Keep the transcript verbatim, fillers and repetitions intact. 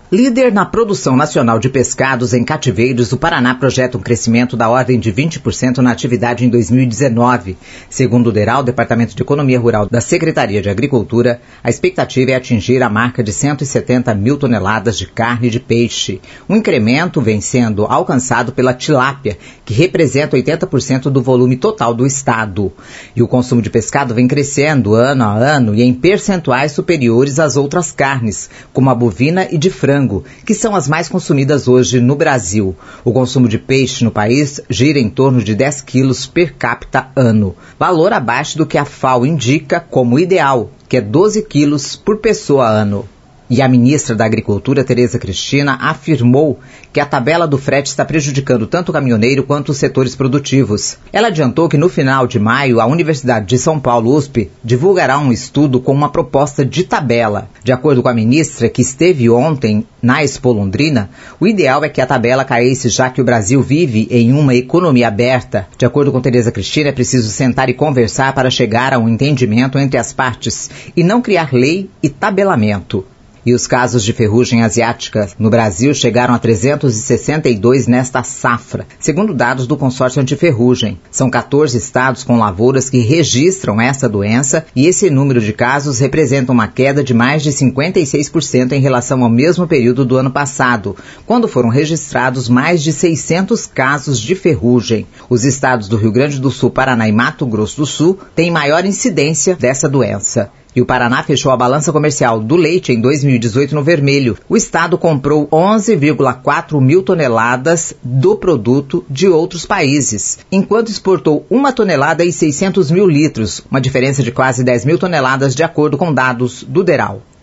Líder na produção nacional de pescados em cativeiros, o Paraná projeta um crescimento da ordem de vinte por cento na atividade em dois mil e dezenove. Segundo o DERAL, Departamento de Economia Rural da Secretaria de Agricultura, a expectativa é atingir a marca de cento e setenta mil toneladas de carne de peixe. Um incremento vem sendo alcançado pela tilápia, que representa oitenta por cento do volume total do estado. E o consumo de pescado vem crescendo ano a ano e em percentuais superiores às outras carnes, como a bovina e de frango, que são as mais consumidas hoje no Brasil. O consumo de peixe no país gira em torno de dez quilos per capita ano, valor abaixo do que a F A O indica como ideal, que é doze quilos por pessoa ano. E a ministra da Agricultura, Tereza Cristina, afirmou que a tabela do frete está prejudicando tanto o caminhoneiro quanto os setores produtivos. Ela adiantou que no final de maio, a Universidade de São Paulo, U S P, divulgará um estudo com uma proposta de tabela. De acordo com a ministra, que esteve ontem na Expo Londrina, o ideal é que a tabela caísse, já que o Brasil vive em uma economia aberta. De acordo com Tereza Cristina, é preciso sentar e conversar para chegar a um entendimento entre as partes e não criar lei e tabelamento. E os casos de ferrugem asiática no Brasil chegaram a trezentos e sessenta e dois nesta safra, segundo dados do consórcio antiferrugem. São quatorze estados com lavouras que registram essa doença e esse número de casos representa uma queda de mais de cinquenta e seis por cento em relação ao mesmo período do ano passado, quando foram registrados mais de seiscentos casos de ferrugem. Os estados do Rio Grande do Sul, Paraná e Mato Grosso do Sul têm maior incidência dessa doença. E o Paraná fechou a balança comercial do leite em dois mil e dezoito no vermelho. O estado comprou onze vírgula quatro mil toneladas do produto de outros países, enquanto exportou uma tonelada e seiscentos mil litros, uma diferença de quase dez mil toneladas de acordo com dados do DERAL.